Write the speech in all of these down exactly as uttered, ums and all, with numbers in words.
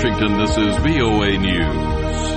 Washington, this is V O A News.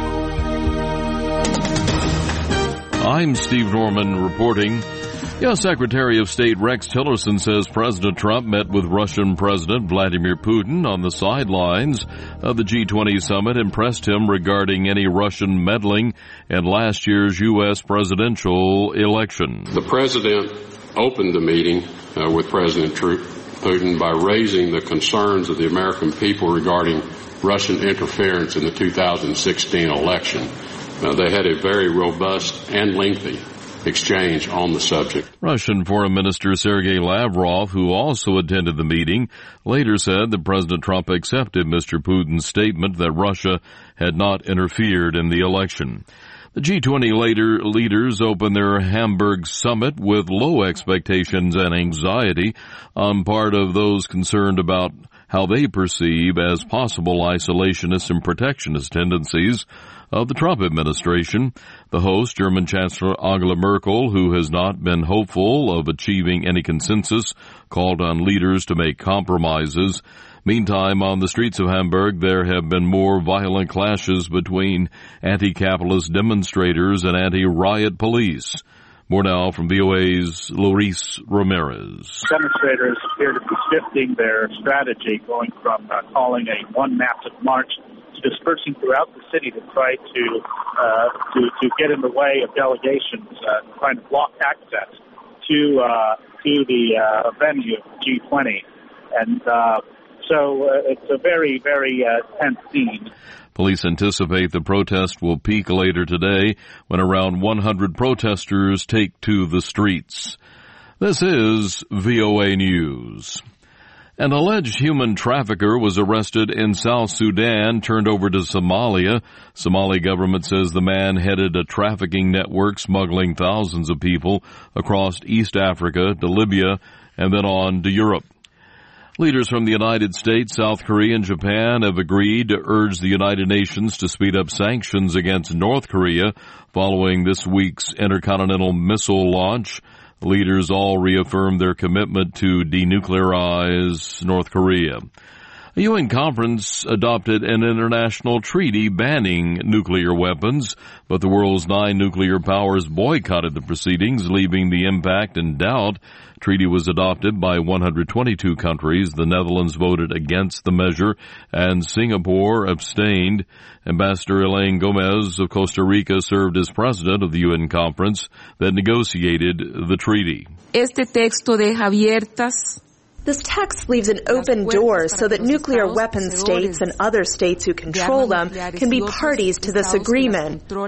I'm Steve Norman reporting. U S Secretary of State Rex Tillerson says President Trump met with Russian President Vladimir Putin on the sidelines of the G twenty summit and pressed him regarding any Russian meddling in last year's U S presidential election. The president opened the meeting uh, with President Putin by raising the concerns of the American people regarding Russian interference in the two thousand sixteen election. Uh, they had a very robust and lengthy exchange on the subject. Russian Foreign Minister Sergei Lavrov, who also attended the meeting, later said that President Trump accepted Mister Putin's statement that Russia had not interfered in the election. The G twenty later leaders opened their Hamburg summit with low expectations and anxiety on part of those concerned about how they perceive as possible isolationist and protectionist tendencies of the Trump administration. The host, German Chancellor Angela Merkel, who has not been hopeful of achieving any consensus, called on leaders to make compromises. Meantime, on the streets of Hamburg, there have been more violent clashes between anti-capitalist demonstrators and anti-riot police. More now from V O A's Luis Ramirez. Demonstrators appear to be shifting their strategy, going from uh, calling a one massive march to dispersing throughout the city to try to uh, to, to get in the way of delegations, uh, trying to block access to uh, to the uh, venue of G twenty. And uh, so uh, it's a very, very uh, tense scene. Police anticipate the protest will peak later today when around one hundred protesters take to the streets. This is V O A News. An alleged human trafficker was arrested in South Sudan, turned over to Somalia. Somali government says the man headed a trafficking network smuggling thousands of people across East Africa to Libya and then on to Europe. Leaders from the United States, South Korea, and Japan have agreed to urge the United Nations to speed up sanctions against North Korea following this week's intercontinental missile launch. Leaders all reaffirmed their commitment to denuclearize North Korea. A U N conference adopted an international treaty banning nuclear weapons, but the world's nine nuclear powers boycotted the proceedings, leaving the impact in doubt. The treaty was adopted by one hundred twenty-two countries. The Netherlands voted against the measure, and Singapore abstained. Ambassador Elaine Gomez of Costa Rica served as president of the U N conference that negotiated the treaty. Este texto deja abiertas This text leaves an open door so that nuclear weapon states and other states who control them can be parties to this agreement. So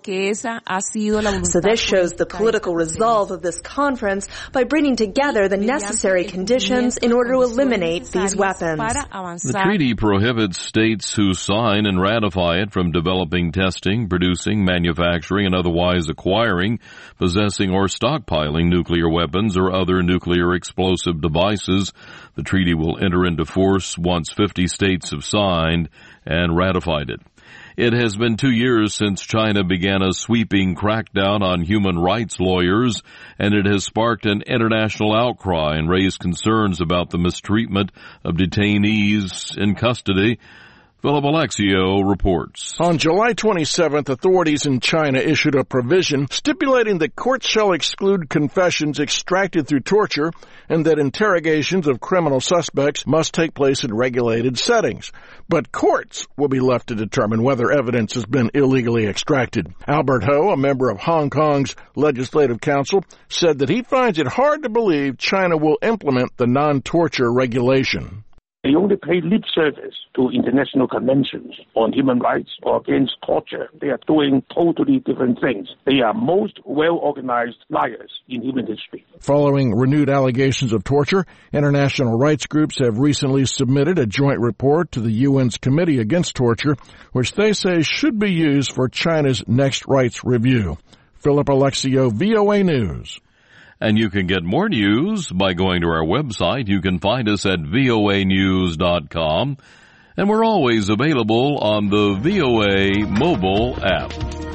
this shows the political resolve of this conference by bringing together the necessary conditions in order to eliminate these weapons. The treaty prohibits states who sign and ratify it from developing, testing, producing, manufacturing, and otherwise acquiring, possessing, or stockpiling nuclear weapons or other nuclear explosive devices. The treaty will enter into force once fifty states have signed and ratified it. It has been two years since China began a sweeping crackdown on human rights lawyers, and it has sparked an international outcry and raised concerns about the mistreatment of detainees in custody. Philip Alexio reports. On July twenty-seventh, authorities in China issued a provision stipulating that courts shall exclude confessions extracted through torture and that interrogations of criminal suspects must take place in regulated settings. But courts will be left to determine whether evidence has been illegally extracted. Albert Ho, a member of Hong Kong's Legislative Council, said that he finds it hard to believe China will implement the non-torture regulation. They only pay lip service to international conventions on human rights or against torture. They are doing totally different things. They are most well-organized liars in human history. Following renewed allegations of torture, international rights groups have recently submitted a joint report to the U N's Committee Against Torture, which they say should be used for China's next rights review. Philip Alexio, V O A News. And you can get more news by going to our website. You can find us at V O A news dot com. And we're always available on the V O A mobile app.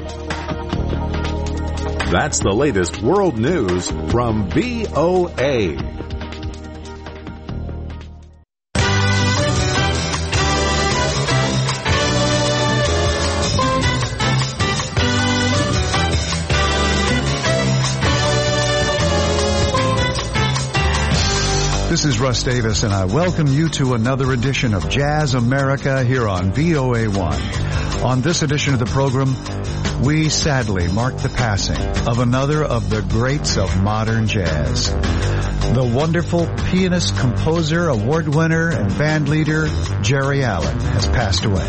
That's the latest world news from V O A. This is Russ Davis, and I welcome you to another edition of Jazz America here on V O A one. On this edition of the program, we sadly mark the passing of another of the greats of modern jazz. The wonderful pianist, composer, award winner, and band leader, Geri Allen, has passed away.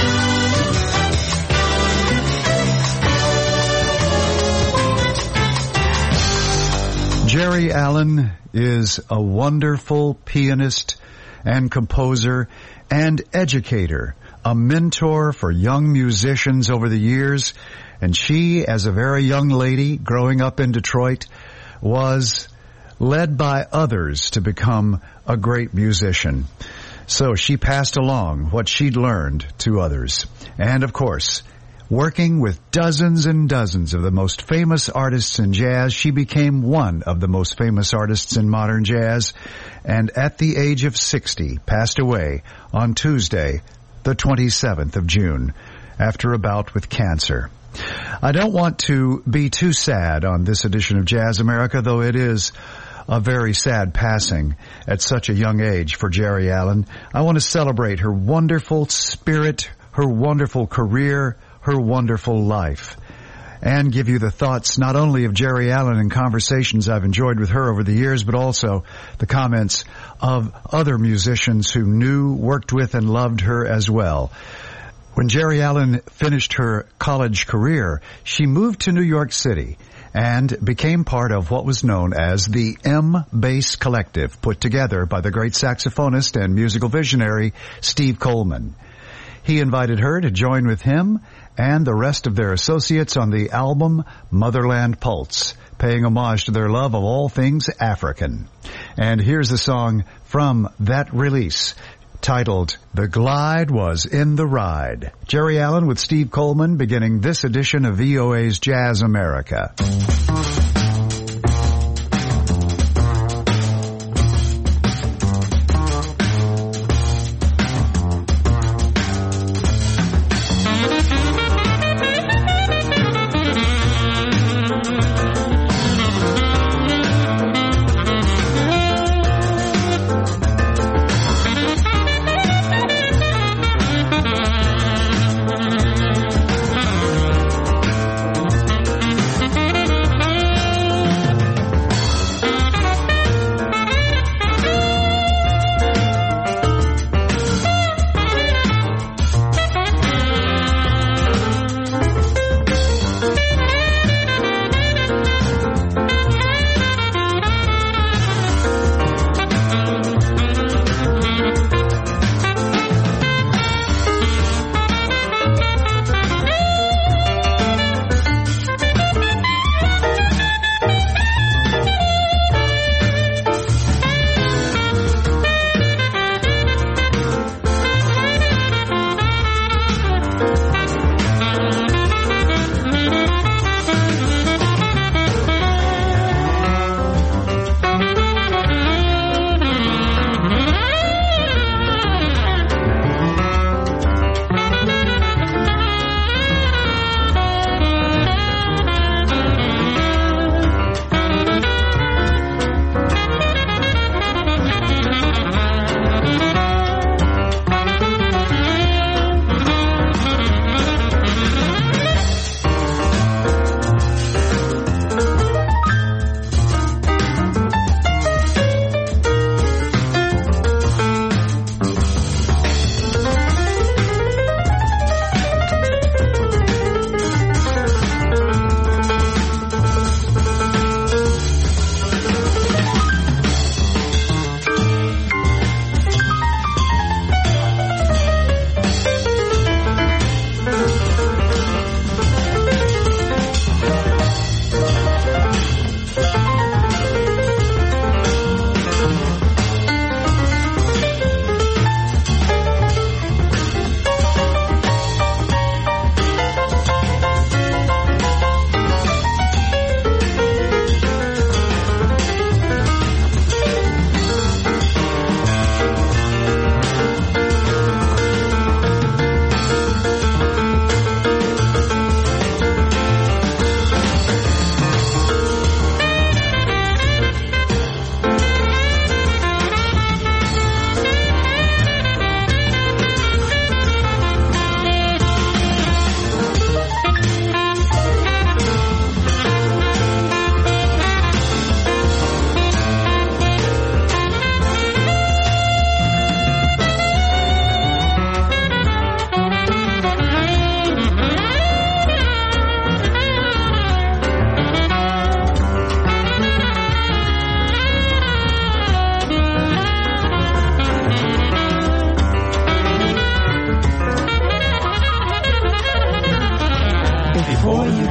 Geri Allen is a wonderful pianist and composer and educator, a mentor for young musicians over the years, and she, as a very young lady growing up in Detroit, was led by others to become a great musician. So she passed along what she'd learned to others. And of course, working with dozens and dozens of the most famous artists in jazz, she became one of the most famous artists in modern jazz, and at the age of sixty, passed away on Tuesday, the twenty-seventh of June, after a bout with cancer. I don't want to be too sad on this edition of Jazz America, though it is a very sad passing at such a young age for Geri Allen. I want to celebrate her wonderful spirit, her wonderful career, her wonderful life, and give you the thoughts not only of Geri Allen and conversations I've enjoyed with her over the years, but also the comments of other musicians who knew, worked with, and loved her as well. When Geri Allen finished her college career, she moved to New York City and became part of what was known as the M-Bass Collective, put together by the great saxophonist and musical visionary Steve Coleman. He invited her to join with him and the rest of their associates on the album Motherland Pulse, paying homage to their love of all things African. And here's a song from that release titled The Glide Was in the Ride. Geri Allen with Steve Coleman beginning this edition of V O A's Jazz America.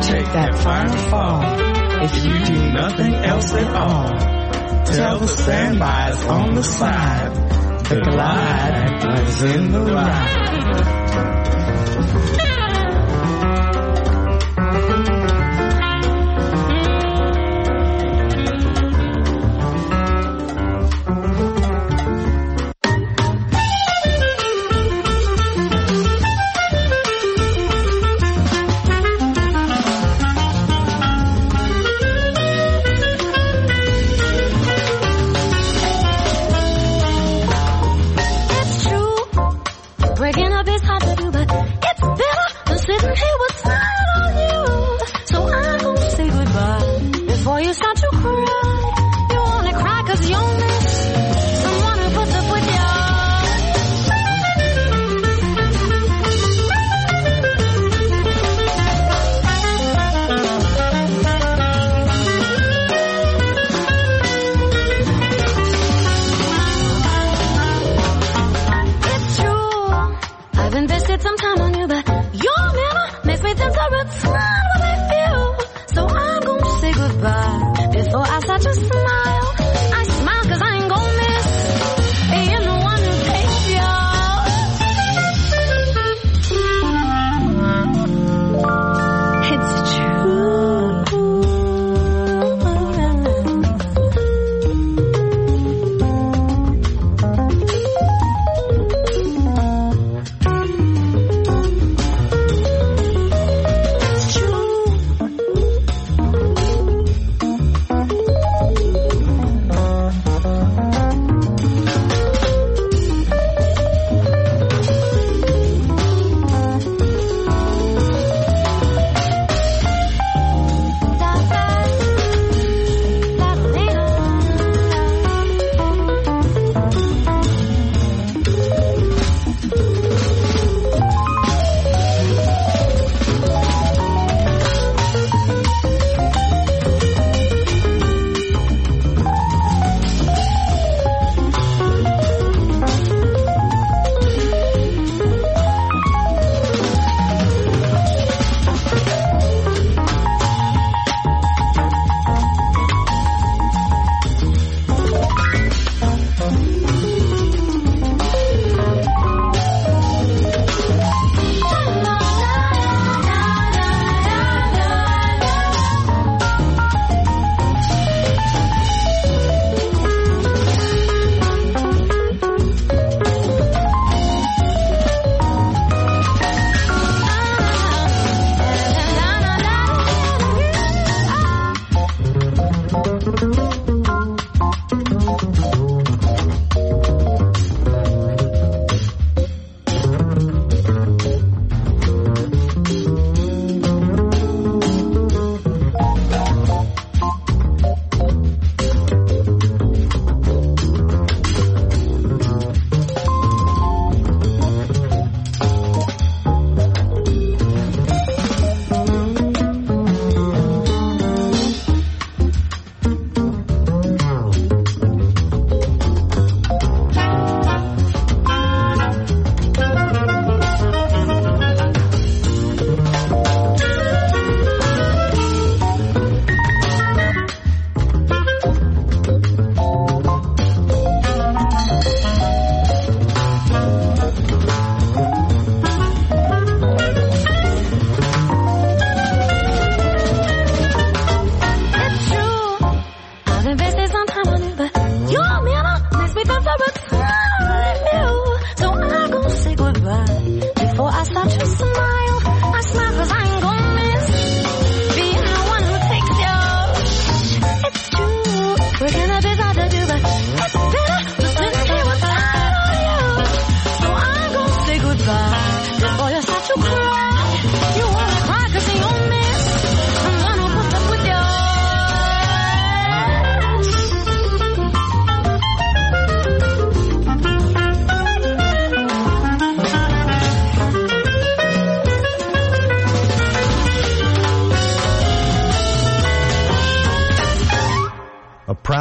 take that final fall. If you do nothing else at all, tell the standbys on the side, the glide is in the ride.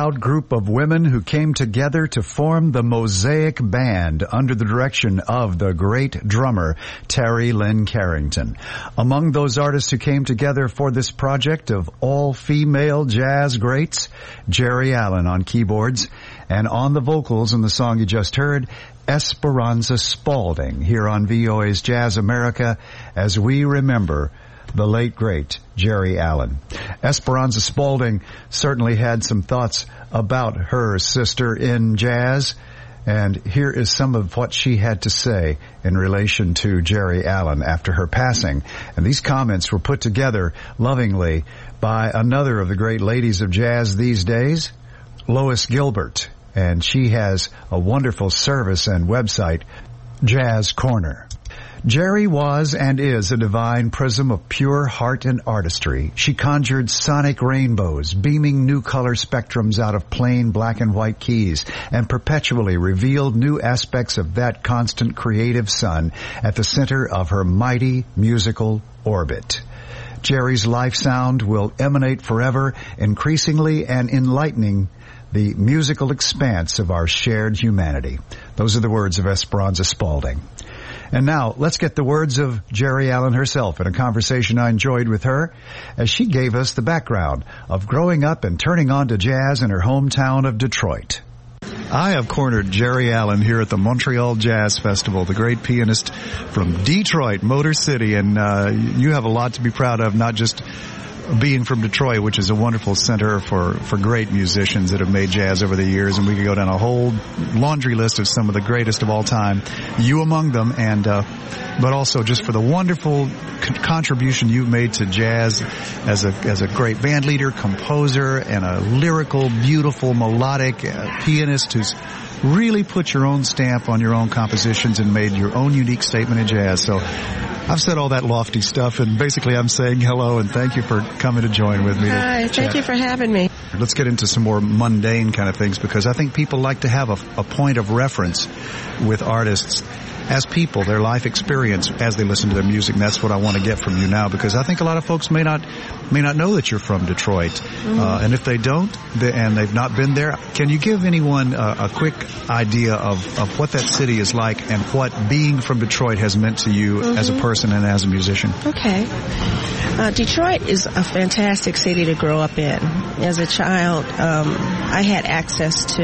proud group of women who came together to form the Mosaic Band under the direction of the great drummer Terry Lynn Carrington. Among those artists who came together for this project of all-female jazz greats, Jerry Allen on keyboards, and on the vocals in the song you just heard, Esperanza Spalding, here on V O A's Jazz America, as we remember the late, great Jerry Allen. Esperanza Spalding certainly had some thoughts about her sister in jazz, and here is some of what she had to say in relation to Jerry Allen after her passing. And these comments were put together lovingly by another of the great ladies of jazz these days, Lois Gilbert, and she has a wonderful service and website, Jazz Corner. Jerry was and is a divine prism of pure heart and artistry. She conjured sonic rainbows, beaming new color spectrums out of plain black and white keys, and perpetually revealed new aspects of that constant creative sun at the center of her mighty musical orbit. Jerry's life sound will emanate forever, increasingly and enlightening the musical expanse of our shared humanity. Those are the words of Esperanza Spalding. And now, let's get the words of Jerry Allen herself in a conversation I enjoyed with her as she gave us the background of growing up and turning on to jazz in her hometown of Detroit. I have cornered Jerry Allen here at the Montreal Jazz Festival, the great pianist from Detroit, Motor City, and uh, you have a lot to be proud of, not just being from Detroit, which is a wonderful center for, for great musicians that have made jazz over the years, and we could go down a whole laundry list of some of the greatest of all time, you among them, and uh, but also just for the wonderful con- contribution you've made to jazz as a as a great band leader, composer, and a lyrical, beautiful, melodic uh, pianist who's really put your own stamp on your own compositions and made your own unique statement in jazz. So I've said all that lofty stuff, and basically I'm saying hello and thank you for coming to join with me. Hi, thank you for having me. Let's get into some more mundane kind of things, because I think people like to have a, a point of reference with artists as people, their life experience as they listen to their music, and that's what I want to get from you now, because I think a lot of folks may not may not know that you're from Detroit. Mm-hmm. Uh, and if they don't, they, and they've not been there, can you give anyone a, a quick idea of, of what that city is like and what being from Detroit has meant to you mm-hmm. as a person and as a musician? Okay. Uh, Detroit is a fantastic city to grow up in. As a child, um, I had access to,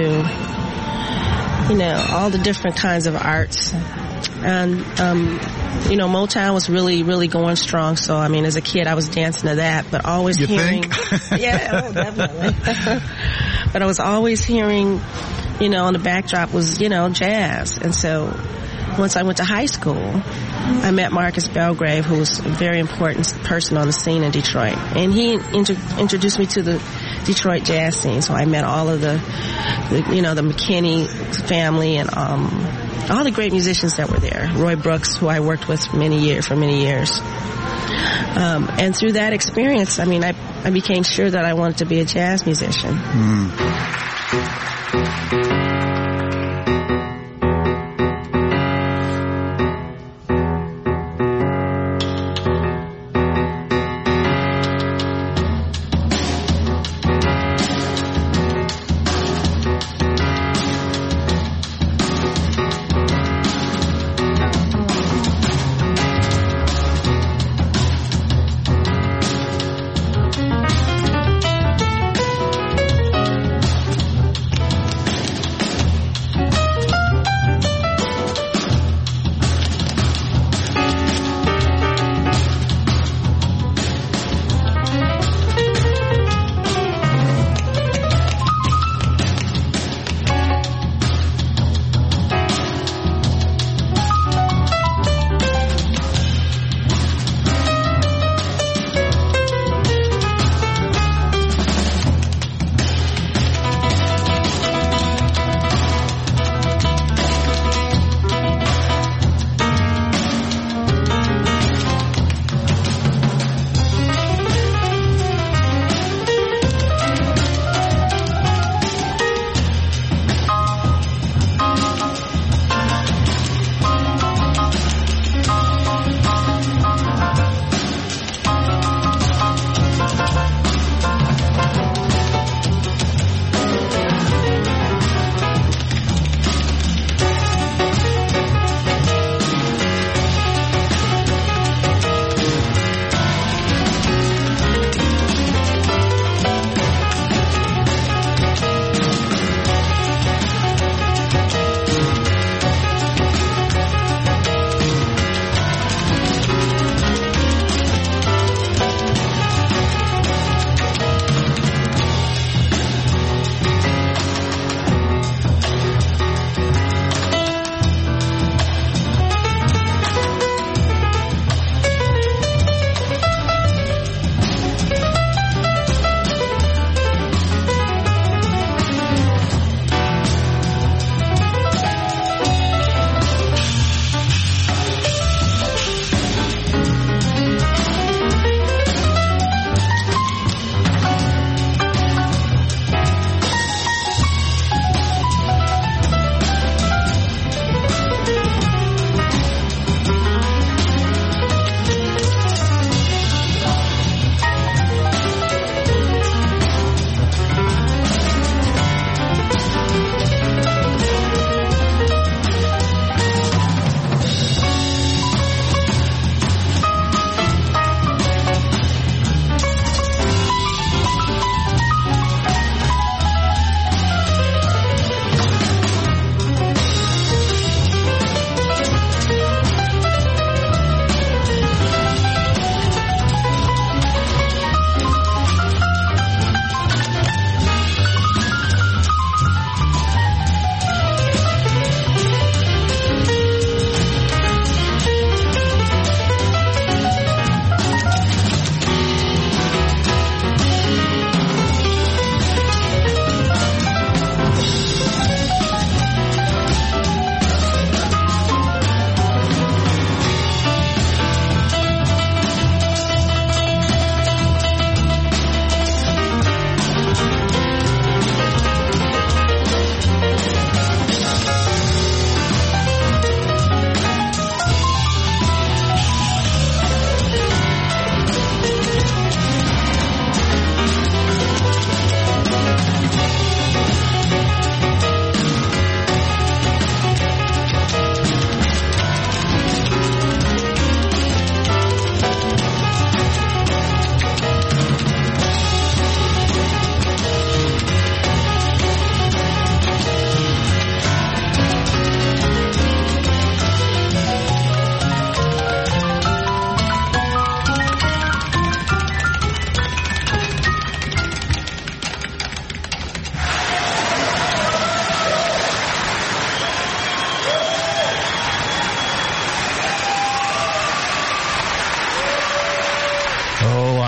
you know, all the different kinds of arts. And, um, you know, Motown was really, really going strong. So, I mean, as a kid, I was dancing to that, but always you hearing. Think? Yeah, oh, definitely. But I was always hearing, you know, on the backdrop was, you know, jazz. And so once I went to high school, I met Marcus Belgrave, who was a very important person on the scene in Detroit. And he inter- introduced me to the Detroit jazz scene. So I met all of the, the you know, the McKinney family and, um, all the great musicians that were there. Roy Brooks, who I worked with for many years, for many years. Um, and through that experience, I mean, I, I became sure that I wanted to be a jazz musician. Mm.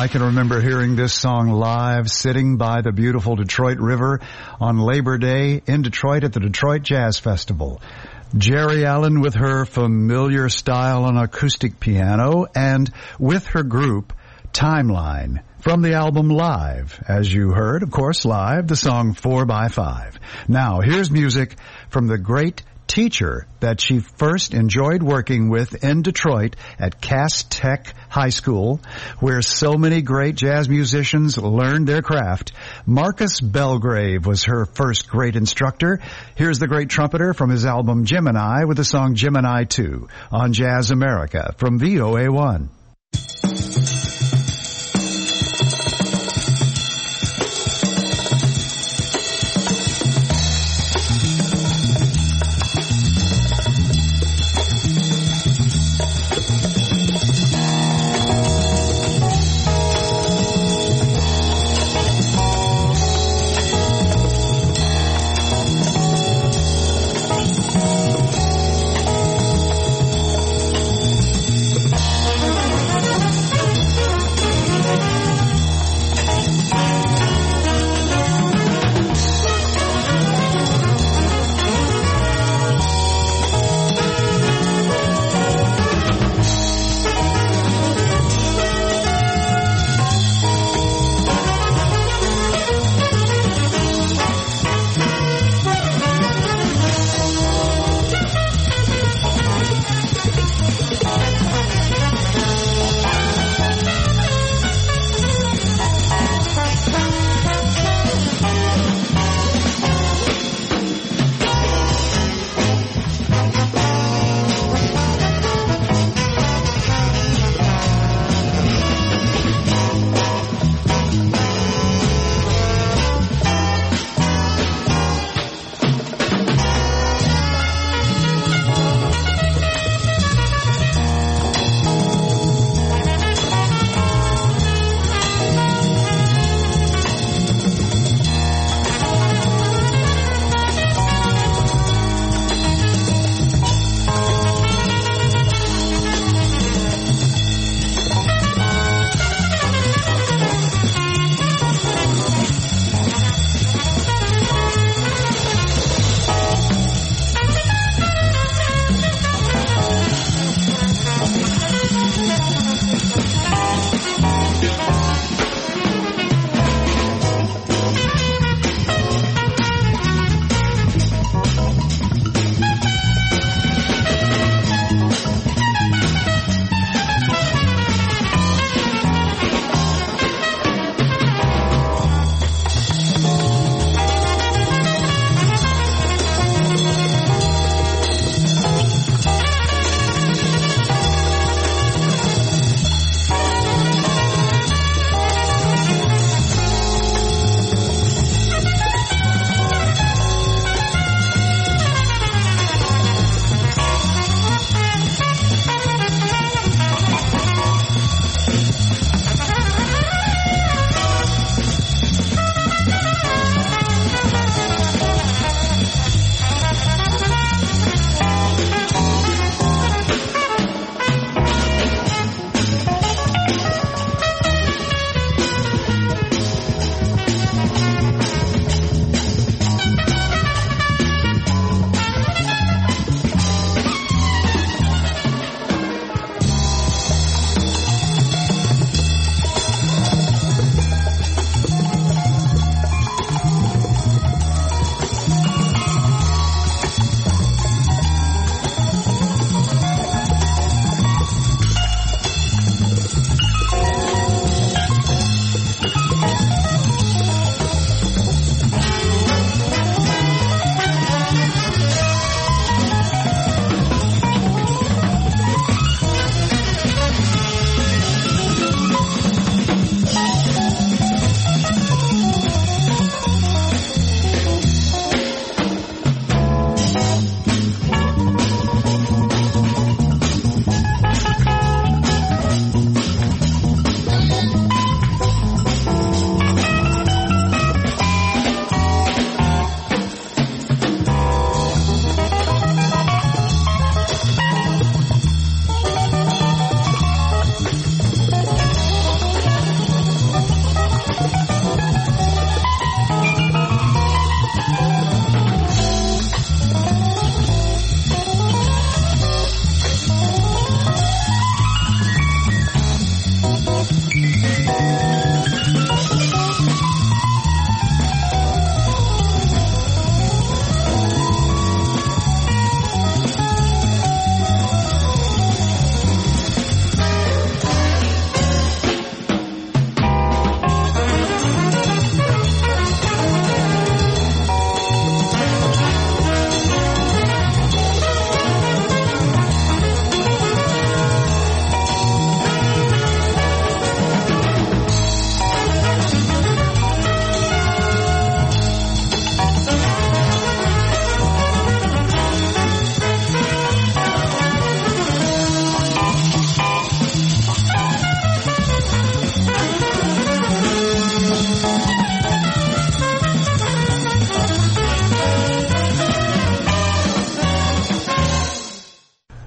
I can remember hearing this song live, sitting by the beautiful Detroit River on Labor Day in Detroit at the Detroit Jazz Festival. Jerry Allen with her familiar style on acoustic piano, and with her group, Timeline, from the album Live. As you heard, of course, live, the song four by five. Now, here's music from the great teacher that she first enjoyed working with in Detroit at Cass Tech High School, where so many great jazz musicians learned their craft. Marcus Belgrave was her first great instructor. Here's the great trumpeter from his album Gemini with the song Gemini two on Jazz America from V O A one.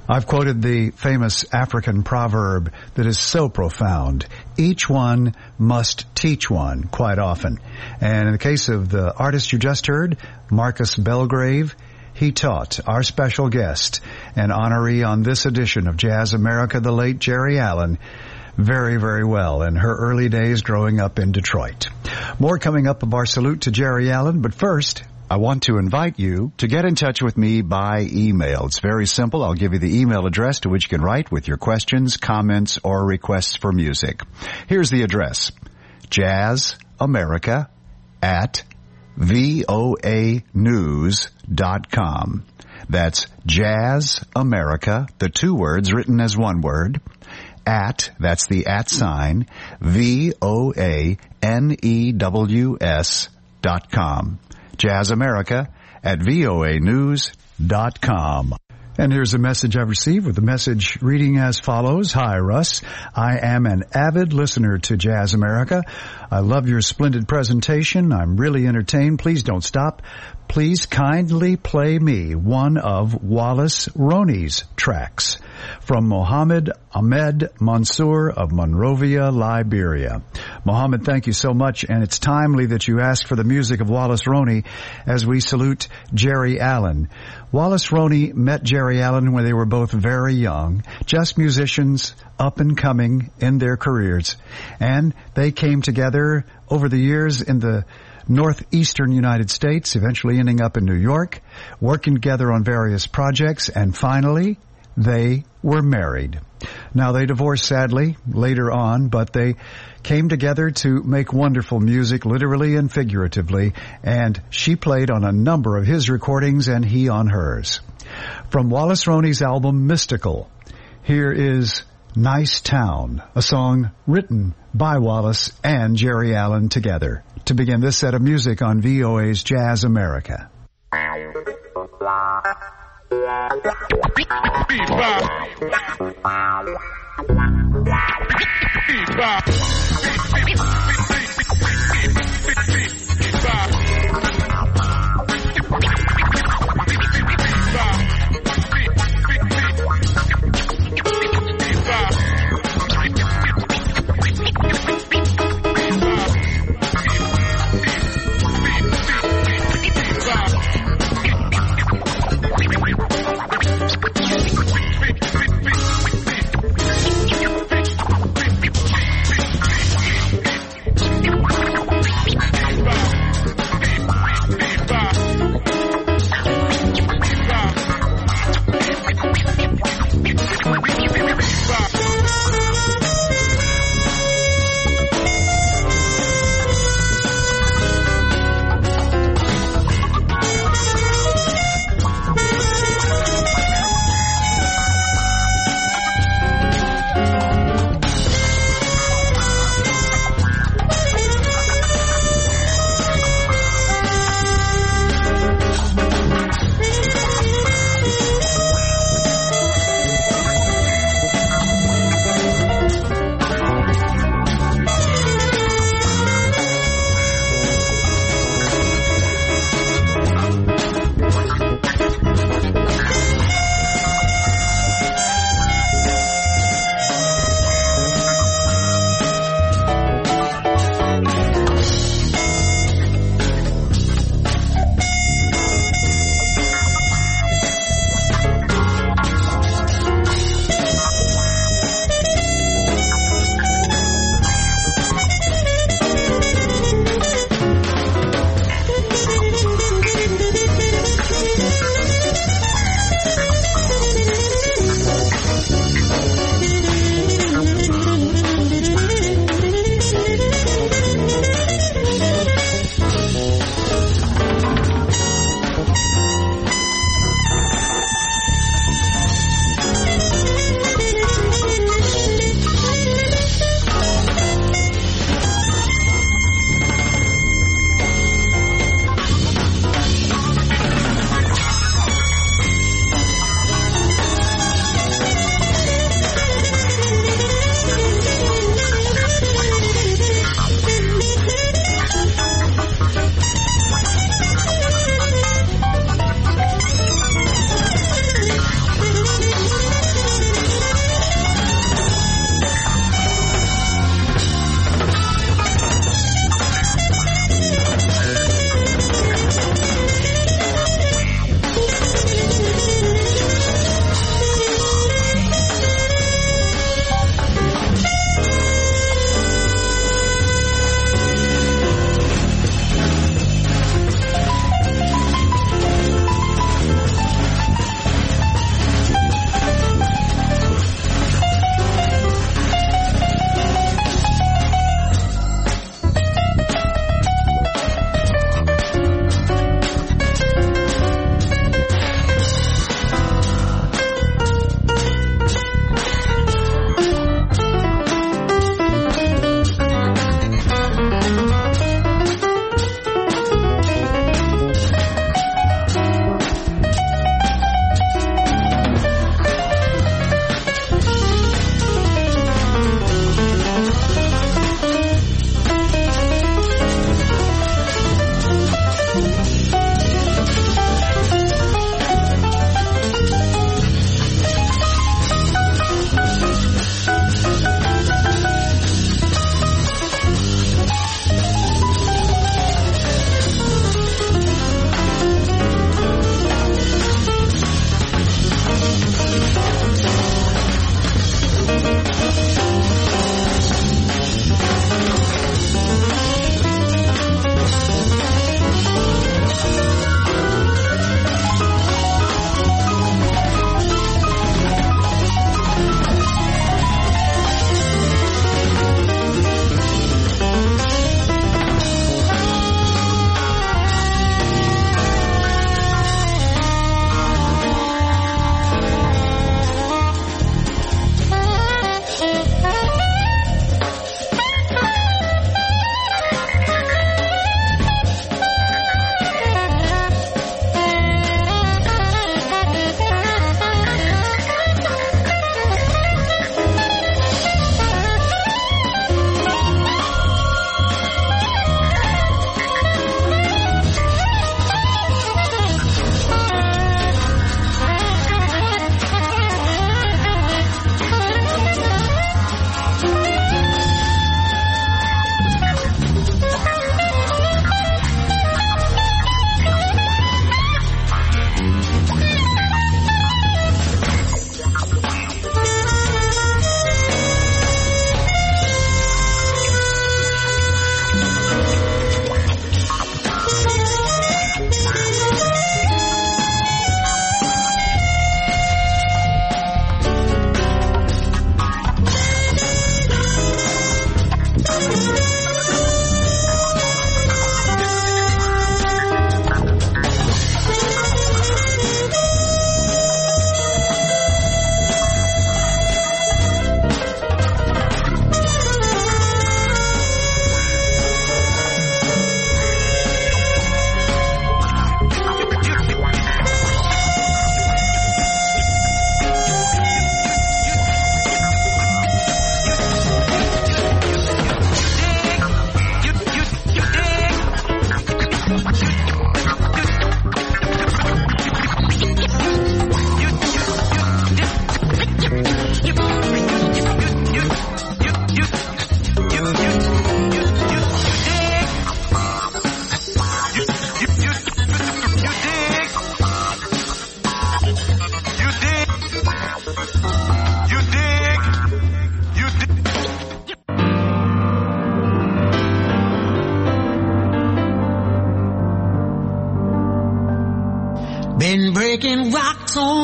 I've quoted the famous African proverb that is so profound. Each one must teach one, quite often. And in the case of the artist you just heard, Marcus Belgrave, he taught our special guest and honoree on this edition of Jazz America, the late Jerry Allen, very, very well in her early days growing up in Detroit. More coming up of our salute to Jerry Allen, but first, I want to invite you to get in touch with me by email. It's very simple. I'll give you the email address to which you can write with your questions, comments, or requests for music. Here's the address: jazzamerica at voa news dot com. That's jazzamerica, the two words written as one word, at, that's the at sign, V O A N E W S dot com. Jazz America at V O A news dot com. And here's a message I've received with the message reading as follows. Hi, Russ. I am an avid listener to Jazz America. I love your splendid presentation. I'm really entertained. Please don't stop. Please kindly play me one of Wallace Roney's tracks from Mohammed Ahmed Mansour of Monrovia, Liberia. Mohammed, thank you so much, and it's timely that you ask for the music of Wallace Roney as we salute Jerry Allen. Wallace Roney met Jerry Allen when they were both very young, just musicians up and coming in their careers, and they came together over the years in the northeastern United States, eventually ending up in New York, working together on various projects, and finally, they were married. Now, they divorced, sadly, later on, but they came together to make wonderful music, literally and figuratively, and she played on a number of his recordings and he on hers. From Wallace Roney's album, Mystical, here is Nice Town, a song written by Wallace and Jerry Allen together, to begin this set of music on V O A's Jazz America.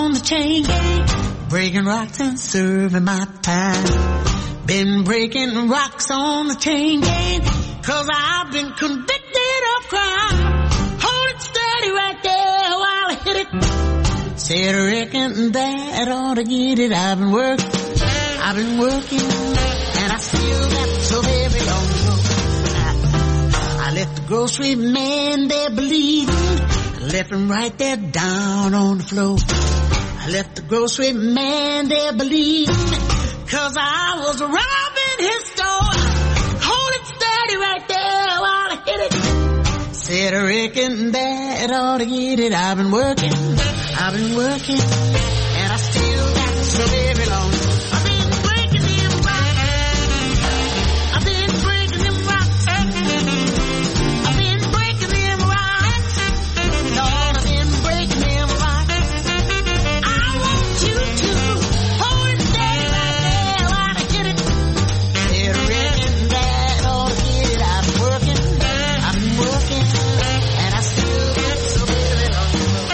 on the chain gang, breaking rocks and serving my time. Been breaking rocks on the chain gang, cause I've been convicted of crime. Hold it steady right there while I hit it. Said I reckon that ought to get it. I've been working, I've been working, and I still got so very long to go. I, I left the grocery man there bleeding, left him right there down on the floor. I left the grocery man there bleeding, cause I was robbing his store. Hold it steady right there while I hit it. Said I reckon that ought to get it. I've been working, I've been working, and I still got so very long. I've been breaking them rocks. I've been breaking them rocks. I've been breaking them rocks. Lord, I've been breaking them rocks. I want you to hold it steady right there while I hit it. Said I reckon that ought to get it. I've been working, I've been working, and I still got so very long.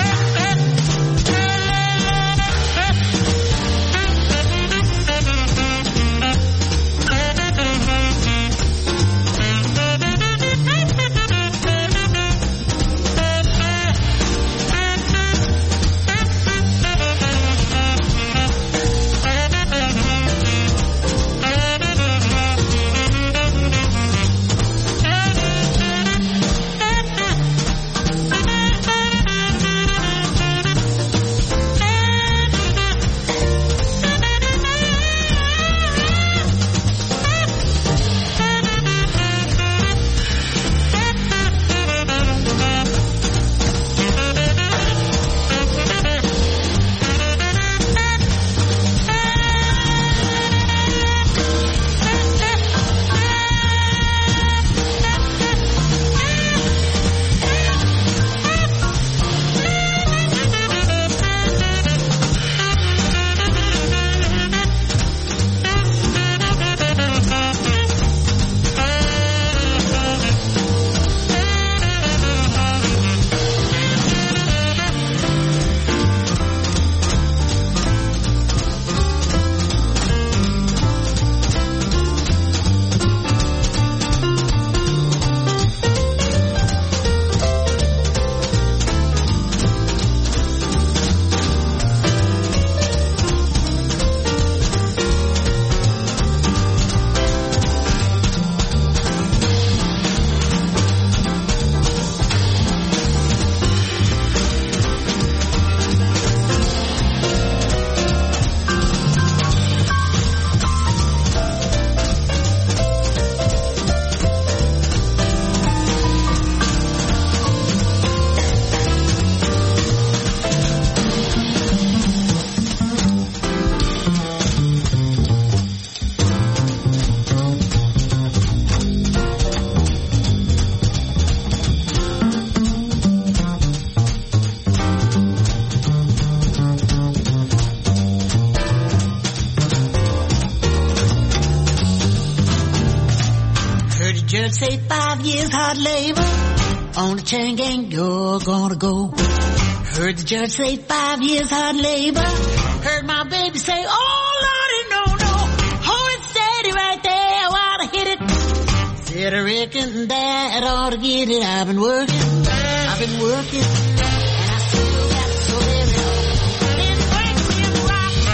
Judge say five years hard labor on the chain gang, you're gonna go. Heard the judge say five years hard labor. Heard my baby say, oh Lordy, no, no. Hold it steady right there while I hit it. Said I reckon that ought to get it. I've been working, I've been working, and I still got so very long. Been breaking them rocks.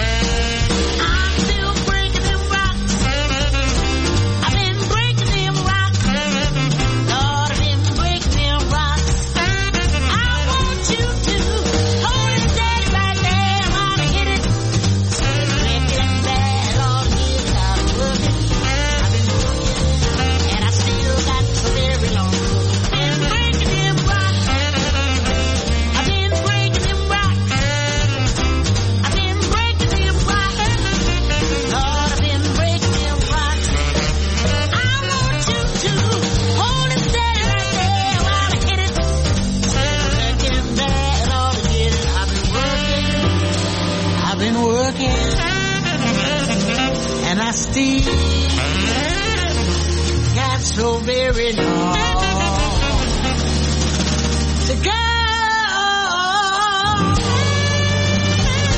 I'm still breaking them rocks. I've been breaking them rocks. Lord, I've been breaking them rocks. I want you to hold it steady right there while I hit it. Said I reckon that ought to get it. I've been working, I've been working, and I still got so very long. Been breaking them rocks. I've been breaking them rocks. I've been breaking them rocks. Lord, I've been breaking them rocks. I want you to hold it steady right there while I hit it. Said I reckon that ought to get it. I've been working, I've been working, and I still got so very long to go.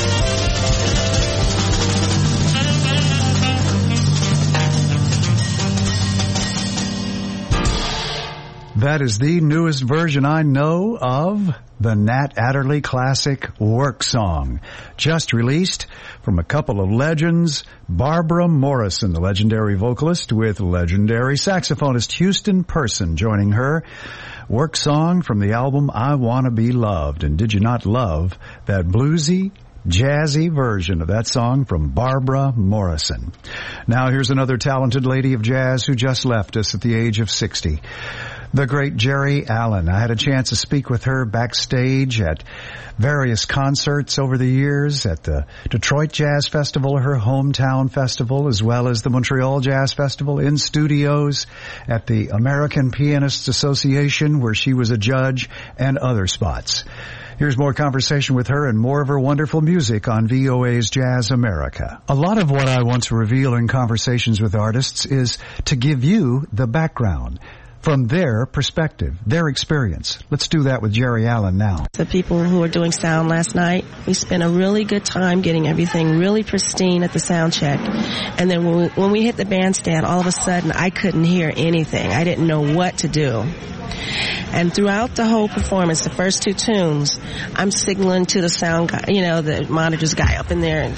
That is the newest version I know of the Nat Adderley classic Work Song, just released from a couple of legends, Barbara Morrison, the legendary vocalist, with legendary saxophonist Houston Person joining her. Work Song from the album I Wanna Be Loved. And did you not love that bluesy, jazzy version of that song from Barbara Morrison? Now here's another talented lady of jazz who just left us at the age of sixty. The great Geri Allen. I had a chance to speak with her backstage at various concerts over the years, at the Detroit Jazz Festival, her hometown festival, as well as the Montreal Jazz Festival, in studios, at the American Pianists Association, where she was a judge, and other spots. Here's more conversation with her and more of her wonderful music on V O A's Jazz America. A lot of what I want to reveal in conversations with artists is to give you the background from their perspective, their experience. Let's do that with Geri Allen now. The people who were doing sound last night, we spent a really good time getting everything really pristine at the sound check. And then when we, when we hit the bandstand, all of a sudden I couldn't hear anything. I didn't know what to do. And throughout the whole performance, the first two tunes, I'm signaling to the sound guy, you know, the monitors guy up in there, and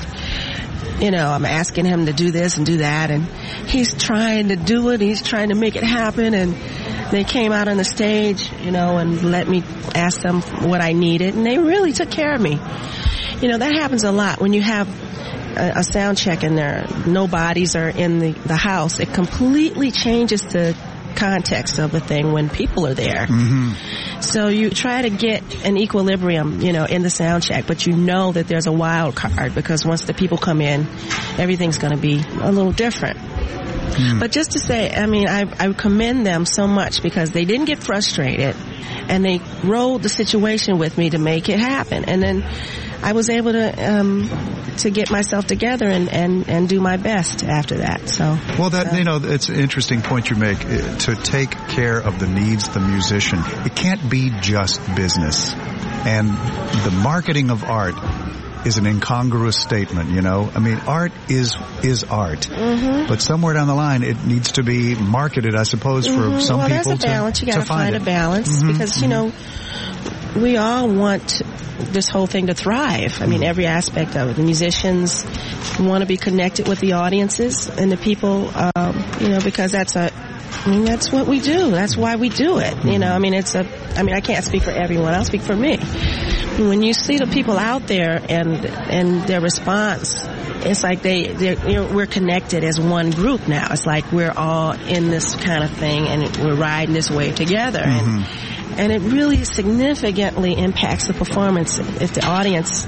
you know, I'm asking him to do this and do that, and he's trying to do it, he's trying to make it happen, and they came out on the stage, you know, and let me ask them what I needed, and they really took care of me. You know, that happens a lot when you have a, a sound check and there, no bodies are in the, the house. It completely changes the context of the thing when people are there. Mm-hmm. So you try to get an equilibrium, you know, in the sound check, but you know that there's a wild card because once the people come in, everything's going to be a little different. Mm. But just to say, I mean, I, I commend them so much because they didn't get frustrated and they rode the situation with me to make it happen. And then I was able to um to get myself together and, and, and do my best after that. So well, that so. you know, it's an interesting point you make, to take care of the needs of the musician. It can't be just business, and the marketing of art is an incongruous statement. You know, I mean, art is is art, mm-hmm. but somewhere down the line, it needs to be marketed, I suppose, for mm-hmm. some well, people there's a balance. to, you got to find it. a balance mm-hmm. because you mm-hmm. know we all want this whole thing to thrive. I mean, every aspect of it. The musicians want to be connected with the audiences and the people, um, you know, because that's a, I mean, that's what we do. That's why we do it. You know, I mean, it's a, I mean, I can't speak for everyone. I'll speak for me. When you see the people out there and, and their response, it's like they, they're, you know, we're connected as one group now. It's like we're all in this kind of thing and we're riding this wave together. Mm-hmm. And, And it really significantly impacts the performance if the audience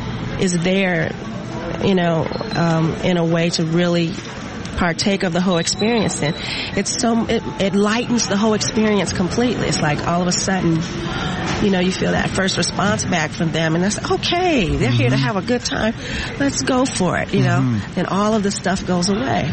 is there, you know, um, in a way to really partake of the whole experience. And it's so, it, it lightens the whole experience completely. It's like all of a sudden, you know, you feel that first response back from them and it's okay, they're mm-hmm. here to have a good time. Let's go for it, you mm-hmm. know, and all of the stuff goes away.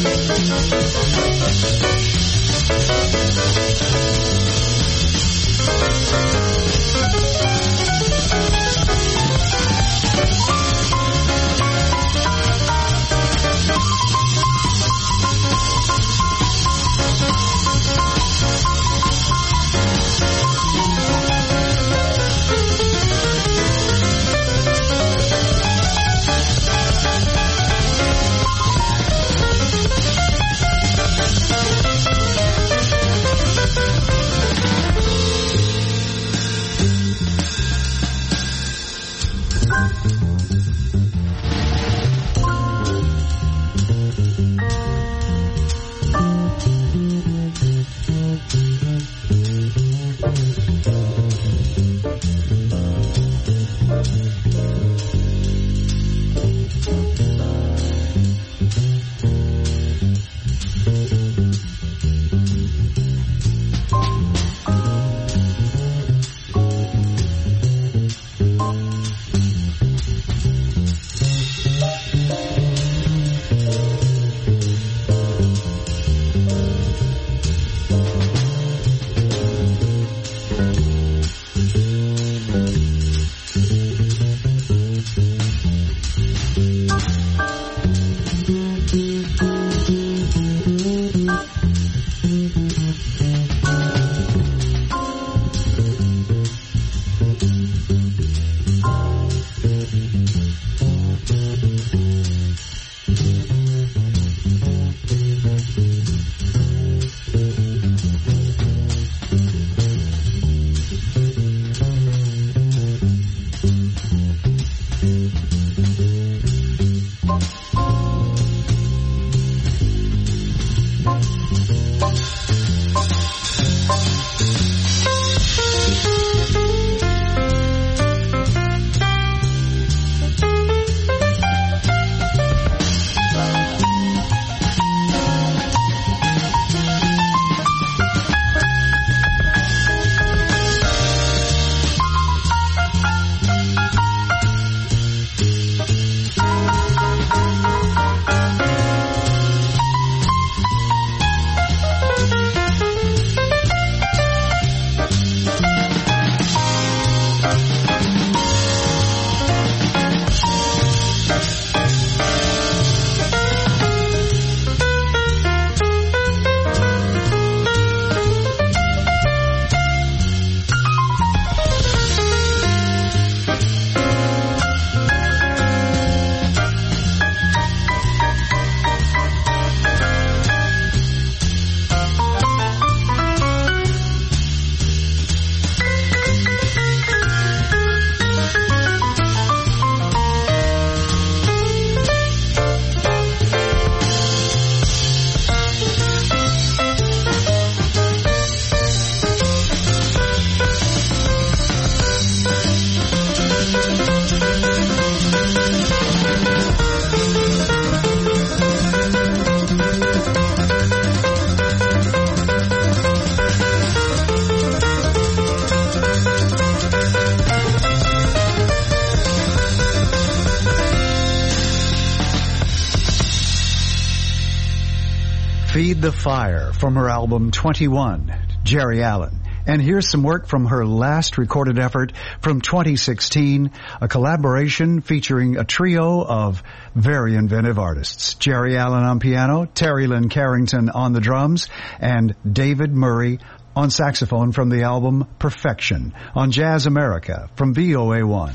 Feed the Fire from her album twenty-one, Jerry Allen. And here's some work from her last recorded effort from twenty sixteen, a collaboration featuring a trio of very inventive artists. Jerry Allen on piano, Terry Lynn Carrington on the drums, and David Murray on saxophone from the album Perfection on Jazz America from V O A one.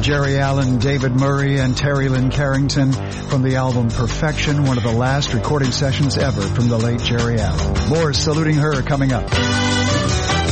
Jerry Allen, David Murray, and Terry Lynn Carrington from the album Perfection, one of the last recording sessions ever from the late Jerry Allen. More Saluting Her coming up.